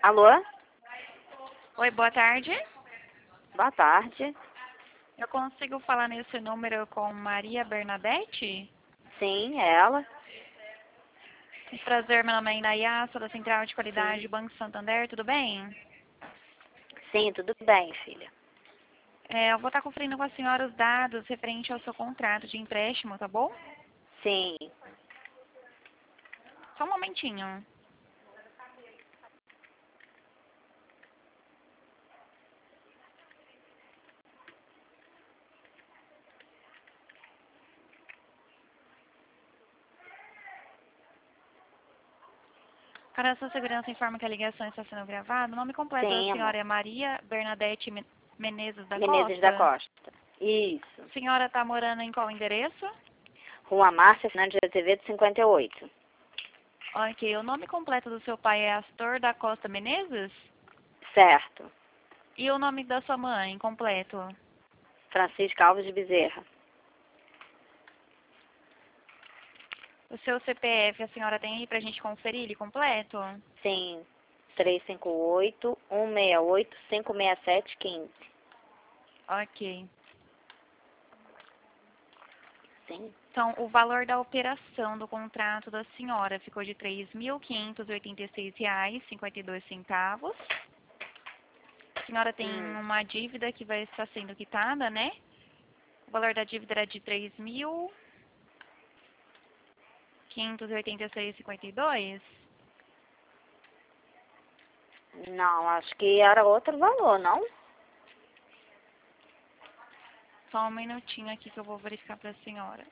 Alô? Oi, boa tarde. Boa tarde. Eu consigo falar nesse número com Maria Bernadette? Sim, é ela. Prazer, meu nome é Inayá, sou da Central de Qualidade Sim. do Banco Santander, tudo bem? Sim, tudo bem, filha. Eu vou estar conferindo com a senhora os dados referente ao seu contrato de empréstimo, tá bom? Sim. Só um momentinho. Para a sua segurança, informa que a ligação está sendo gravada. O nome completo da Sim, amor. senhora é Maria Bernadette Menezes da Menezes da Costa? Costa. Isso. A senhora está morando em qual endereço? Rua Márcia Fernandes de Azevedo, 58. Ok, o nome completo do seu pai é Astor da Costa Menezes? Certo. E o nome da sua mãe completo? Francisca Alves de Bezerra. O seu CPF a senhora tem aí pra gente conferir ele completo? Sim. 358-168-567-15. Ok. Sim. Então, o valor da operação do contrato da senhora ficou de R$ 3.586,52. A senhora tem uma dívida que vai estar sendo quitada, né? O valor da dívida era de R$ 3.586,52. Não, acho que era outro valor, não? Só um minutinho aqui que eu vou verificar para a senhora.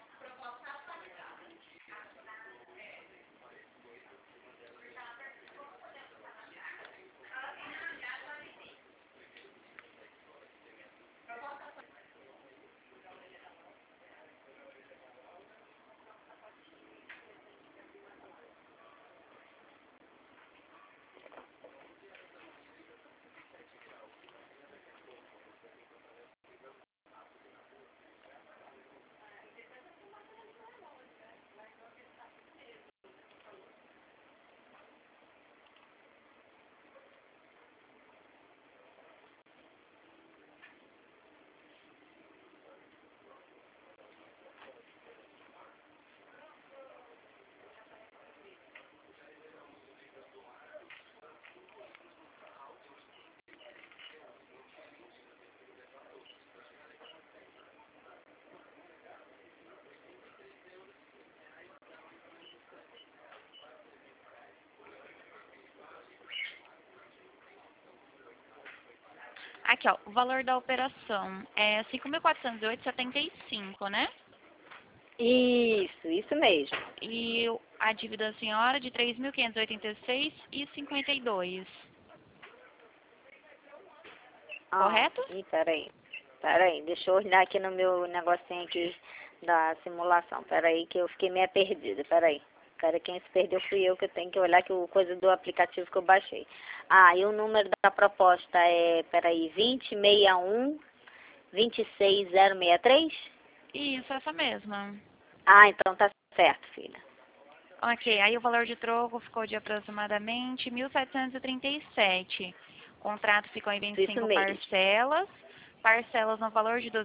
Aqui, ó, o valor da operação é 5.408,75, né? Isso mesmo. E a dívida da senhora de 3.586,52. Correto? Peraí, deixa eu olhar aqui no meu negocinho aqui da simulação. Peraí, que eu fiquei meio perdida, peraí. Cara, quem se perdeu fui eu, que eu tenho que olhar que o coisa do aplicativo que eu baixei. Ah, e o número da proposta é, peraí, 2061-26063? Isso, essa mesma. Ah, então tá certo, filha. Ok, aí o valor de troco ficou de aproximadamente 1.737. O contrato ficou em Isso 25 mesmo. parcelas. Parcelas no valor de R$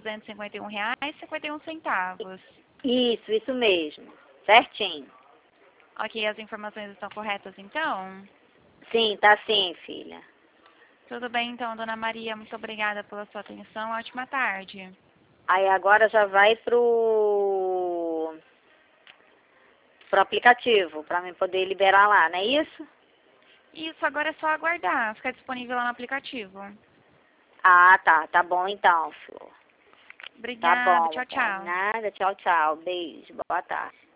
251,51. Isso mesmo. Certinho. Ok, as informações estão corretas então? Sim, tá sim, filha. Tudo bem então, dona Maria, muito obrigada pela sua atenção. Ótima tarde. Aí agora já vai pro aplicativo, para mim poder liberar lá, não é isso? Isso, agora é só aguardar. Fica disponível lá no aplicativo. Ah, tá. Tá bom então, Flor. Tá Obrigada, bom, tchau, amor. tchau. Nada. Tchau, tchau. Beijo. Boa tarde.